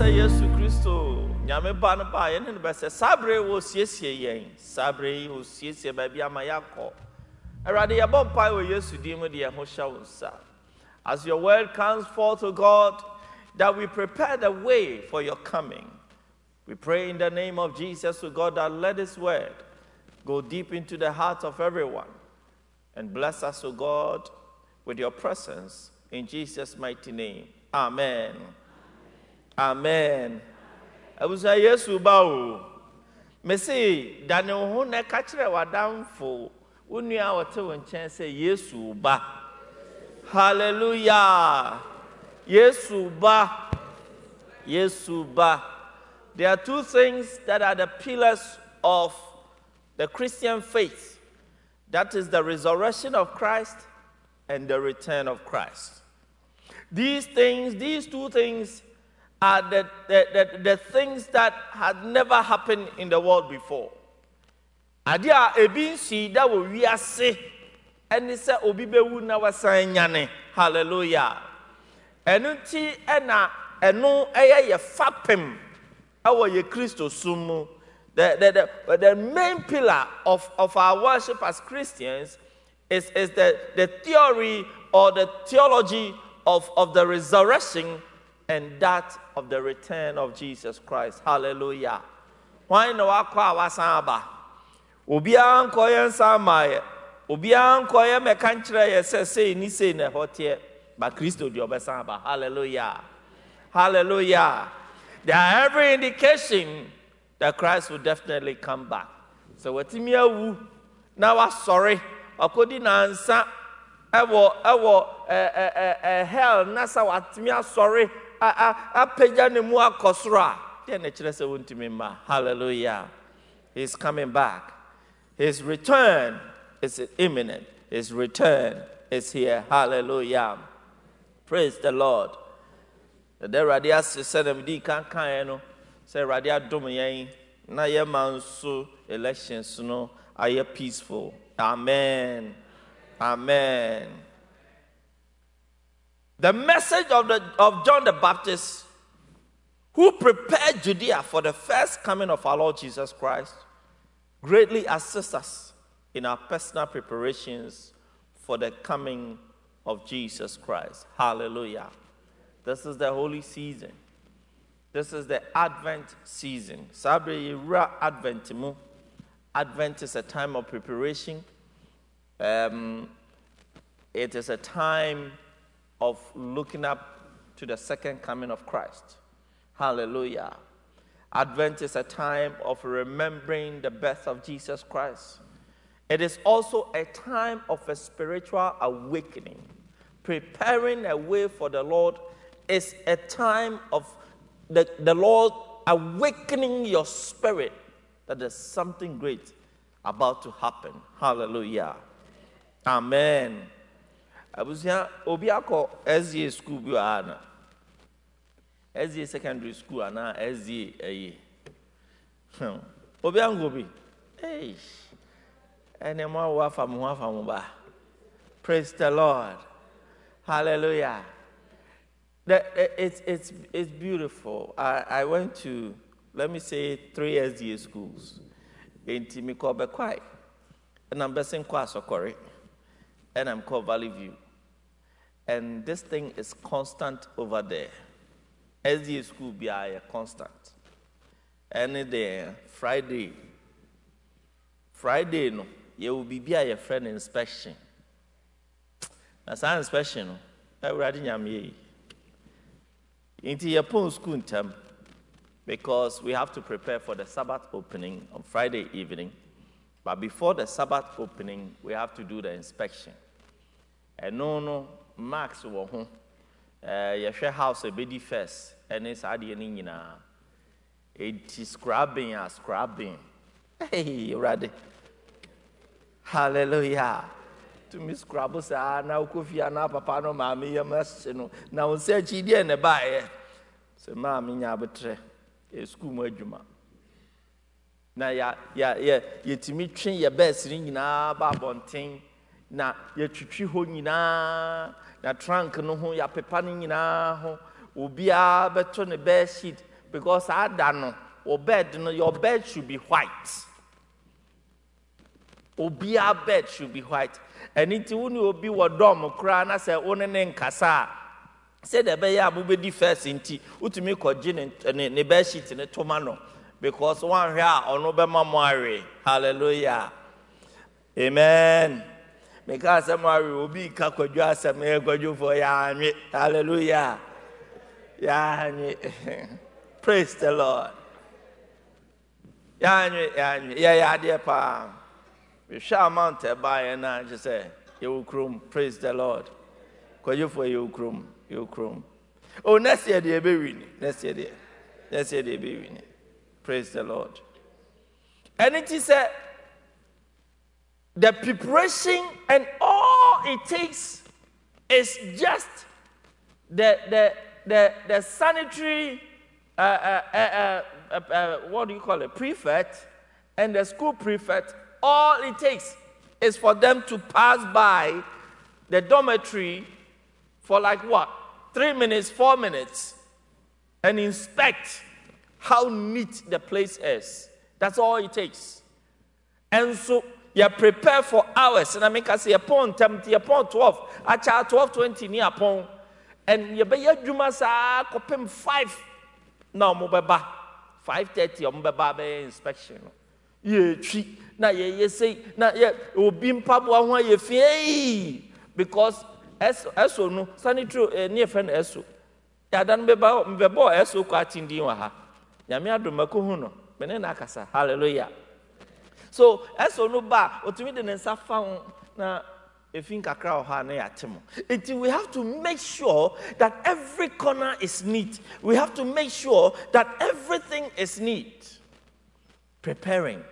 say Yesu Christo, Nyame Banaba, and the best Sabre was yes, ye, Sabre was yes, baby, Amayako. I rather a bomb pie with Yesu Dimo, the Ahosha. As your word comes forth, O God, that we prepare the way for your coming. We pray in the name of Jesus, O God, that let this word go deep into the heart of everyone and bless us, O God, with your presence in Jesus' mighty name. Amen. Amen. I was a yes, Ubao. Messi, Daniel Hone catcher wa down for only our two and chance say yes, Uba. Hallelujah. Yes, Uba. Yes, Uba. There are two things that are the pillars of the Christian faith. That is the resurrection of Christ and the return of Christ. These two things are the things that had never happened in the world before. Adia ebin si da wo wiase eni se obi bewu na wasan nyane. Hallelujah. Enu ti enu eye ye fapem awo ye Kristo sumu. The main pillar of our worship as Christians is the theory or the theology of the resurrection and that of the return of Jesus Christ. Hallelujah. Why no akwa wasaba? Obian koyen samaye. Obian koyen mekanchire ye say ni say na hotie. But Christo di obesaba. Hallelujah. Hallelujah. There are every indication that Christ will definitely come back. So what wu now was sorry. Akodi na ansa ewo hell nasa watimi sorry apeja ne mu akosra. Then the church won't remember. Hallelujah. He's coming back. His return is imminent. His return is here. Hallelujah. Praise the Lord. The radias said them di kan say radia domain na ye manso elections no are peaceful. Amen. Amen. The message of John the Baptist, who prepared Judea for the first coming of our Lord Jesus Christ, greatly assists us in our personal preparations for the coming of Jesus Christ. Hallelujah. This is the holy season. This is the Advent season. Advent is a time of preparation. It is a time of looking up to the second coming of Christ. Hallelujah. Advent is a time of remembering the birth of Jesus Christ. It is also a time of a spiritual awakening. Preparing a way for the Lord is a time of the Lord awakening your spirit that there's something great about to happen. Hallelujah. Amen. I was here, Obiako, SDA school, Biana. SDA secondary school, and now SDA. Obiangobi. Hey. And then more wafa. Praise the Lord. Hallelujah. It's beautiful. I went to, let me say, 3 SDA schools in Timiko Bekwai, and I'm based in Kwasokori, and I'm called Valley View. And this thing is constant over there. SDA school be a constant. Any day, Friday, no, you will be a friend inspection. That's an inspection, no. Everybody nyam into your post school term, because we have to prepare for the Sabbath opening on Friday evening. But before the Sabbath opening, we have to do the inspection. And no, Max will home. Your share house a bedi first, and it's adding it is scrubbing. Hey, ready? Hallelujah. To me scrabble say now kofi ana papa no ma me yamase no na won se chidi e ne baaye se ma me nya betre e school mu adwuma na ya yetimi twen ye best ni nyina ba bonten na ye twitwi ho nyina na trunk no ho ya pepa ni nyina ho obi a beto ne best sheet Because I don't know, your bed should be white. Our bed should be white. And it will be what dom cry, say, one kasa. Say the bay abubedi first in tea, utimi kojin and the bed sheet in a tomano. Because one here on Obama. Hallelujah. Amen. Because Mary will be Kakwaja, some go for Yami. Hallelujah. Yami. Praise the Lord. Yami, yeah, dear Pa. We shall mount a by and I just say, you crum. Praise the Lord. Call you for you crum. You crum. Oh, next year they be winning. Next year they be winning. Praise the Lord. And it is the preparation, and all it takes is just the sanitary what do you call it, prefect, and the school prefect. All it takes is for them to pass by the dormitory for like what, 3 minutes, 4 minutes, and inspect how neat the place is. That's all it takes. And so you prepare for hours. And I make us say upon 10, upon 12, at 12:20 near upon, and you be a jumasa copem 5. No, mobaba 5:30 or mobaba inspection. Ye tree na ye say na ye obim pabwa ho ye fie because eso no sanitary near friend eso. Ya dan beba mbebo eso kwa tindi wa ha. Nyame adomako hu no. Mene na akasa. Hallelujah. So, as no ba, otumi de nsa fa na efin kakra o ha na yatemo. We have to make sure that every corner is neat. We have to make sure that everything is neat. Preparation.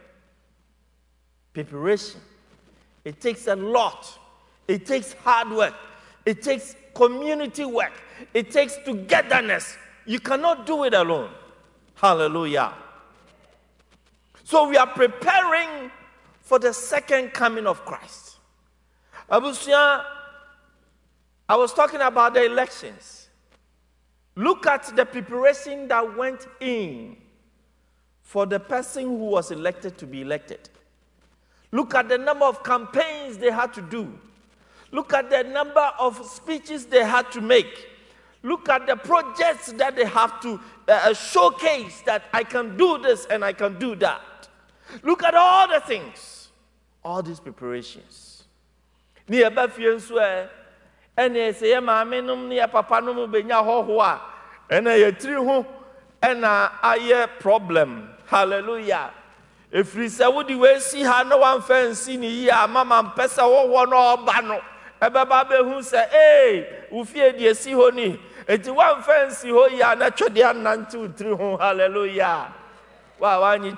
It takes a lot. It takes hard work. It takes community work. It takes togetherness. You cannot do it alone. Hallelujah. So we are preparing for the second coming of Christ. Abusia, I was talking about the elections. Look at the preparation that went in for the person who was elected to be elected. Look at the number of campaigns they had to do. Look at the number of speeches they had to make. Look at the projects that they have to showcase that I can do this and I can do that. Look at all the things, all these preparations. Ni eba fie nso ene se ye maame num ni papa num benya hohoa ene ye tiri ho ena aye problem. Hallelujah. Efiri se wodi we si ha no wan fancy ni yi mama mpesa hoho no oba no ebeba be hu se wo fie die si ho ni enti wan fancy ho ya na twede anante utiri ho. Hallelujah. Wow, praise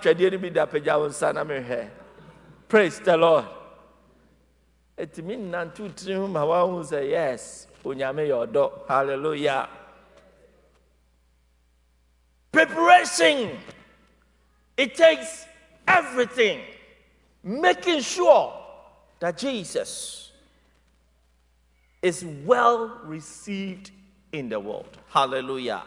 the Lord. It means not to dream. I say yes. Hallelujah. Preparation. It takes everything. Making sure that Jesus is well received in the world. Hallelujah.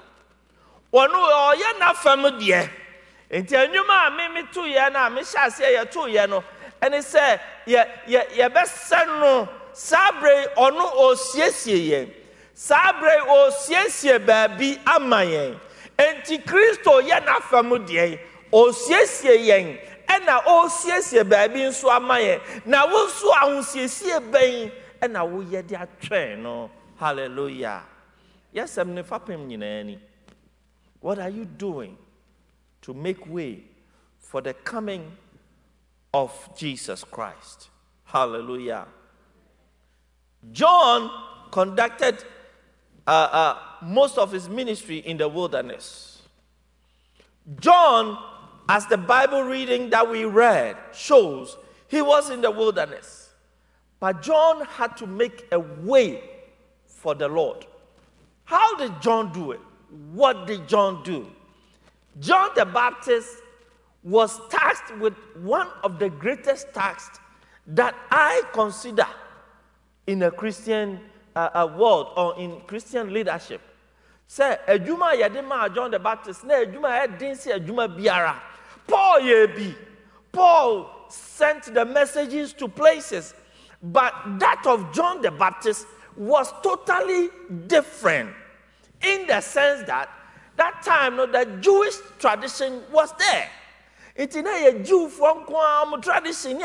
Enti anyuma me to ye na me hyase ye to ye no ene se ye besen no sabre ono osiesie ye sabre osiesie baabi amayen enti Kristo ye na fam de osiesie yen ena osiesie baabi nso amayen na wo nso ahosiesie ben ena wo ye de atwen no. Hallelujah. Yes, am ne fapem nyina ni. What are you doing to make way for the coming of Jesus Christ? Hallelujah. John conducted most of his ministry in the wilderness. John, as the Bible reading that we read shows, he was in the wilderness. But John had to make a way for the Lord. How did John do it? What did John do? John the Baptist was tasked with one of the greatest tasks that I consider in a Christian world or in Christian leadership. Say adwuma yɛde ma John the Baptist na adwuma ɛden se adwuma biara. Paul sent the messages to places, but that of John the Baptist was totally different in the sense that time the Jewish tradition was there. It's in a Jew from tradition,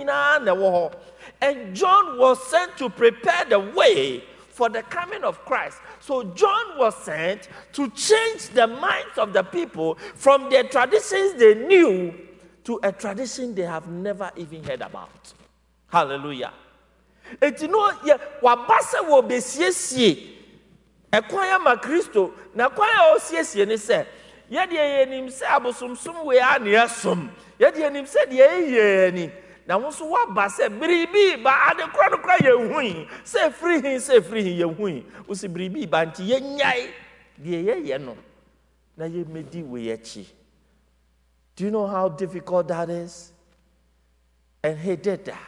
and John was sent to prepare the way for the coming of Christ. So John was sent to change the minds of the people from their traditions they knew to a tradition they have never even heard about. Hallelujah. And you know, wabasa wo besiesie ekwaya ma Kristo na kwaya osiesie ne se ye de yenim se abosomsom we ane asom ye de yenim se de ye ni na wo so wabasa biribi ba ade kro ye hui se free hin ye hui wo se biribi ba nti ye nyai de ye no na ye medi we echi. Do you know how difficult that is? And he did that.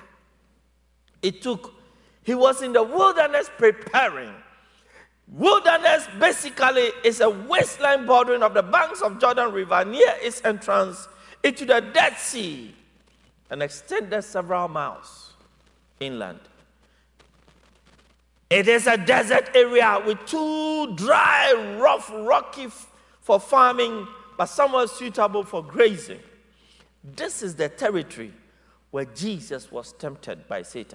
He was in the wilderness preparing. Wilderness basically is a wasteland bordering of the banks of Jordan River near its entrance into the Dead Sea and extended several miles inland. It is a desert area with too dry, rough, rocky for farming, but somewhat suitable for grazing. This is the territory where Jesus was tempted by Satan.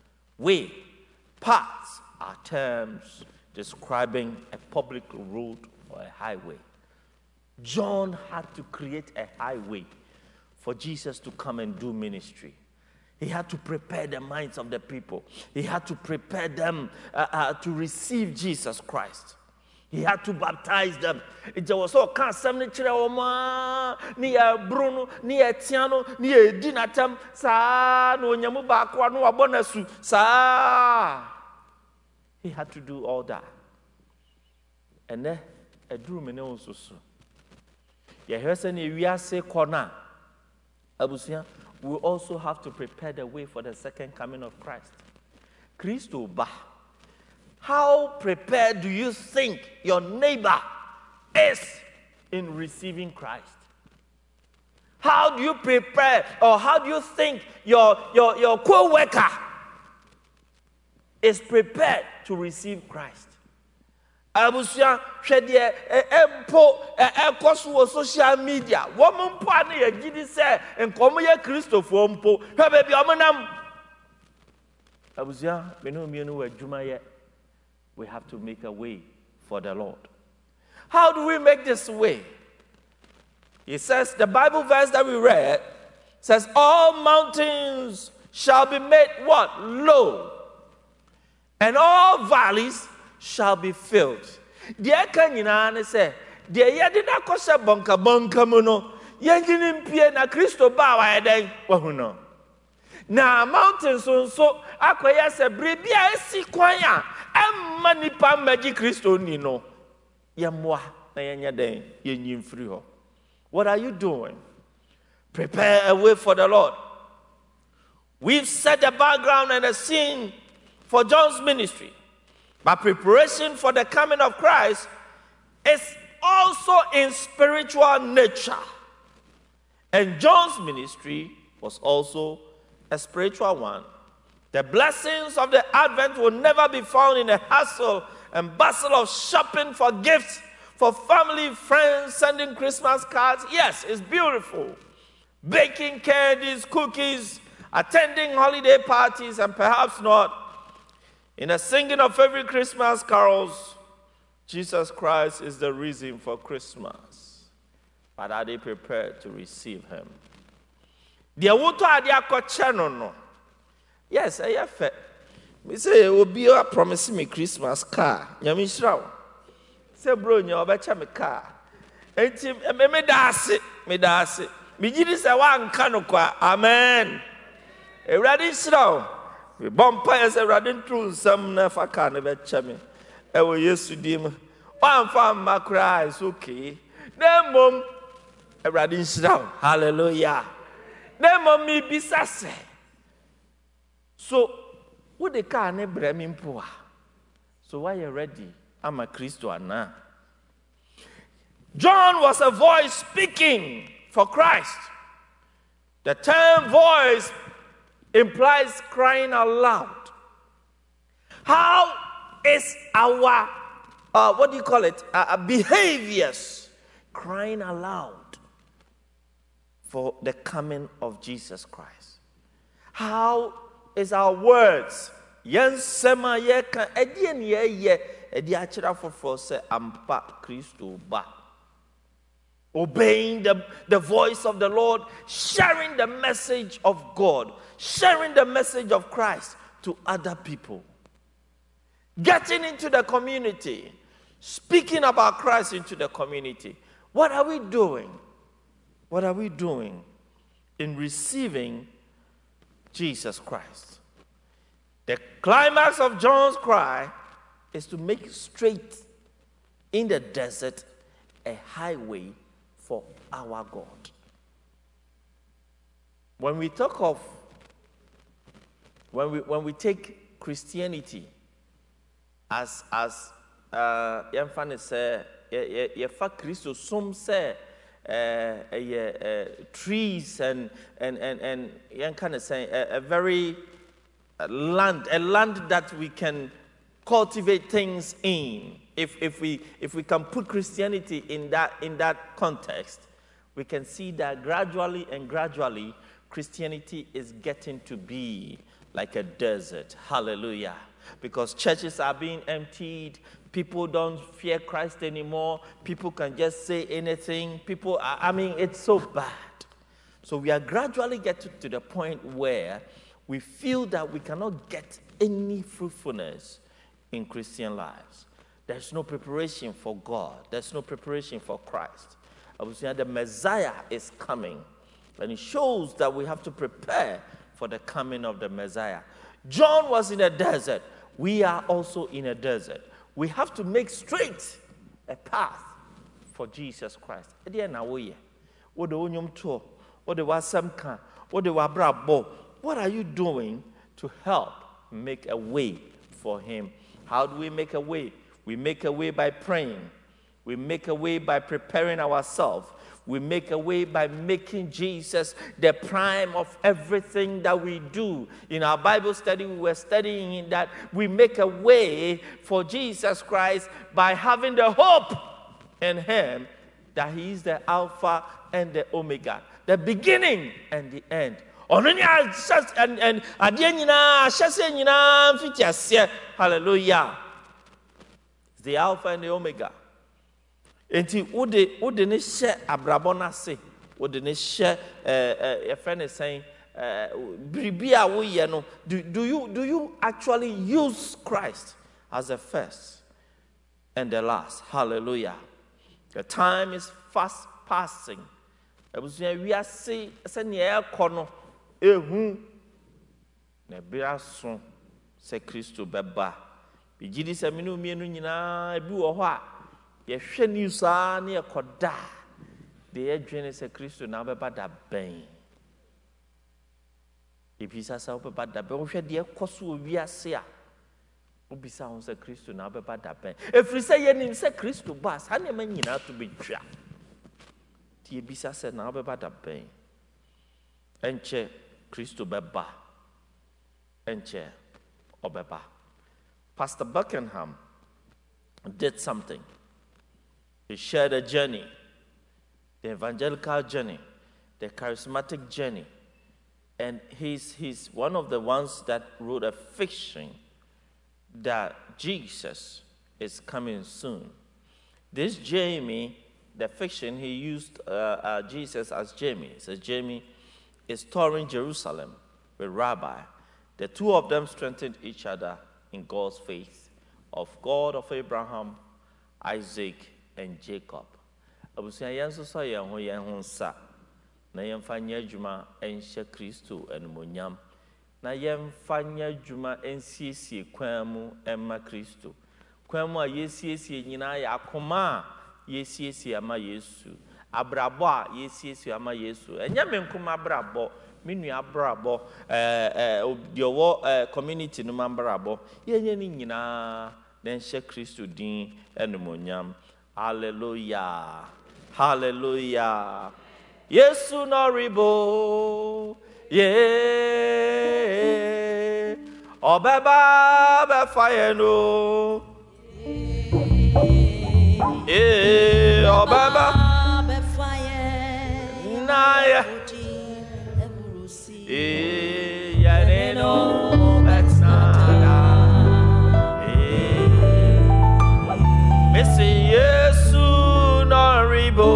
Paths are terms describing a public road or a highway. John had to create a highway for Jesus to come and do ministry. He had to prepare the minds of the people. He had to prepare them to receive Jesus Christ. He had to baptize them. It was all kind of near Bruno, near Tiano, near Dinatam, sa no Yamuba, no Abonasu, sa. He had to do all that. And then a drew me also. Yahweh we are say corner. Abusia, we also have to prepare the way for the second coming of Christ. Christo Ba. How prepared do you think your neighbor is in receiving Christ? How do you prepare, or how do you think your co-worker is prepared to receive Christ? Abusia hwede ekoso social media wo mpo ane ye gidi se enkomo ye Christopher mpo hwe be bi omonam abusia me no mienu adwuma ye. We have to make a way for the Lord. How do we make this way? It says, the Bible verse that we read says, all mountains shall be made what? Low. And all valleys shall be filled. Dear Kanyina say, dear Yadina Kosa Bonka Bonkamuno, Yankin Pia na Christo Bawa Eden, Wahuno. Now, mountains so akwaya se bribia esi kwanya emma nipa maji Kristo ni no yemwa na yenya den yenyim free ho. What are you doing? Prepare a way for the Lord. We've set the background and the scene for John's ministry, but preparation for the coming of Christ is also in spiritual nature, and John's ministry was also a spiritual one. The blessings of the Advent will never be found in the hustle and bustle of shopping for gifts for family, friends, sending Christmas cards. Yes, it's beautiful. Baking candies, cookies, attending holiday parties, and perhaps not. In the singing of every Christmas carols, Jesus Christ is the reason for Christmas. But are they prepared to receive him? The water adia kocheno no. Yes, I have faith. Me say obi a promise me Christmas car. Nyame shirawo. Say bro nya obecha me car. Enti me dase. Me gidi say wan ka no kwa. Amen. Ewrade shirawo. We bompa yes ewrade ntru nsam na fa car ne becha me. Ewo Yesu dim. Wan fa makra is okay. Na mom ewrade shirawo. Hallelujah. Na mommy bisase. So, what the car ne bremi mpoa. So why you ready? I'm a Christian now. John was a voice speaking for Christ. The term voice implies crying out loud. How is our, behaviors crying aloud for the coming of Jesus Christ? How is our words? Yensema yeka edien ye edi achira fofo se ampa Kristo ba. Obeying the voice of the Lord, sharing the message of God, sharing the message of Christ to other people. Getting into the community, speaking about Christ into the community. What are we doing? What are we doing in receiving Jesus Christ? The climax of John's cry is to make straight in the desert a highway for our God. When we talk of, when we take Christianity as yɛmfa say yɛfa Kristo som say trees and yɛnka say a very land that we can cultivate things in. If we can put Christianity in that context, we can see that gradually Christianity is getting to be like a desert. Hallelujah. Because churches are being emptied, people don't fear Christ anymore, people can just say anything, it's so bad. So we are gradually getting to the point where we feel that we cannot get any fruitfulness in Christian lives. There's no preparation for God. There's no preparation for Christ. I was saying the Messiah is coming, and it shows that we have to prepare for the coming of the Messiah. John was in a desert. We are also in a desert. We have to make straight a path for Jesus Christ. What are you doing to help make a way for him? How do we make a way? We make a way by praying. We make a way by preparing ourselves. We make a way by making Jesus the prime of everything that we do. In our Bible study, we were studying that we make a way for Jesus Christ by having the hope in him that he is the Alpha and the Omega, the beginning and the end. Hallelujah. It's the Alpha and the Omega. Enti ode ne hye abrabo na se ode ne hye your friend is saying bribia wo ye no do you actually use Christ as the first and the last? Hallelujah. The time is fast passing. We are see se ne ekono ehu na bia so se Kristo beba bigidi se minu mienu nyina bi wo ho a yehwe news a na yekoda de yedwene se Kristo na beba da ben ebisa sa beba da ben wo hwe de ekoso owiase a obisa ho se Kristo na beba da ben efri se yenim se Kristo ba sa na manyina to betwa ti ebisa se na beba da ben enche Kristo beba enche obeba. Pastor Buckingham did something. He shared a journey, the evangelical journey, the charismatic journey. And he's one of the ones that wrote a fiction that Jesus is coming soon. This Jamie, the fiction, he used Jesus as Jamie. He says Jamie is touring Jerusalem with Rabbi. The two of them strengthened each other in God's faith of God of Abraham, Isaac, and Jacob. Abusia yanso so ye ho ye ho sa na yemfa nya adwuma enhye Kristo enmonyam na yemfa nya adwuma ensiesie kwan mu emma Kristo kwan mu a yesiesie nyina ya akoma yesiesie ama Yesu abrabo a yesiesie ama Yesu enya menkuma abrabo minu abrabo diowo community no mambrabo yenye ni nyina na enhye Kristo din enmonyam. Hallelujah. Hallelujah. Yesu no ribo. Yeah. Obeba be fire no. Yeah. Obeba be fire. Naya. Yeah. Ya no betnada. Yeah. Missy Yesu no ribo.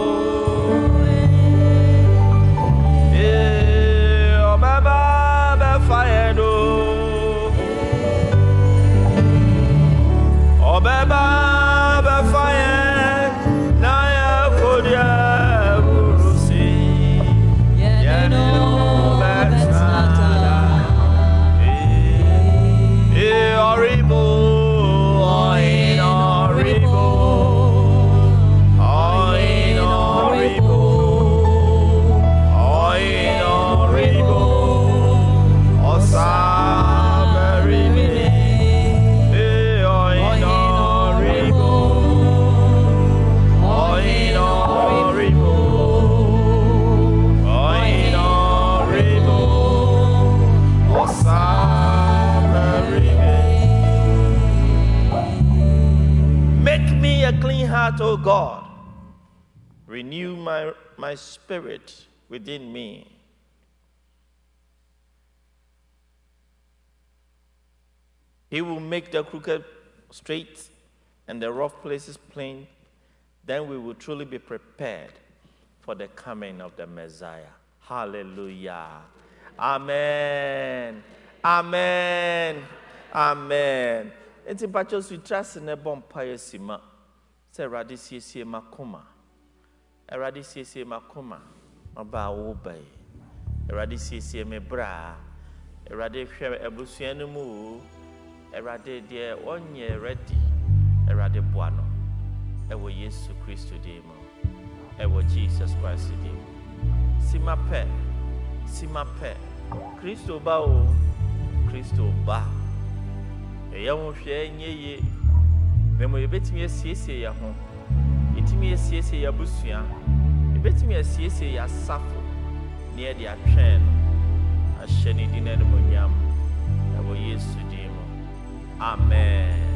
O God, renew my spirit within me. He will make the crooked straight and the rough places plain. Then we will truly be prepared for the coming of the Messiah. Hallelujah. Amen. Amen. Amen. Enti pacho su trust in a bompire sima. Say radisi makoma. Radisi makoma. Aba obey. Radisi me bra. Radi share ebusuanu mu. Radi de onye ready. Radi buano. Ewo Yesu Christo demo. Ewo Jesus Christ demo. Sima pe. Christo ba o. Christo ba. Eya mo hwe nyeye. Memo yebetimi asiesie ya ho. Etimi asiesie ya busua. Yebetimi asiesie ya safo. Ne ye de atwen no. Ahye ni dinane monyam. Ewo Yesu dimo. Amen.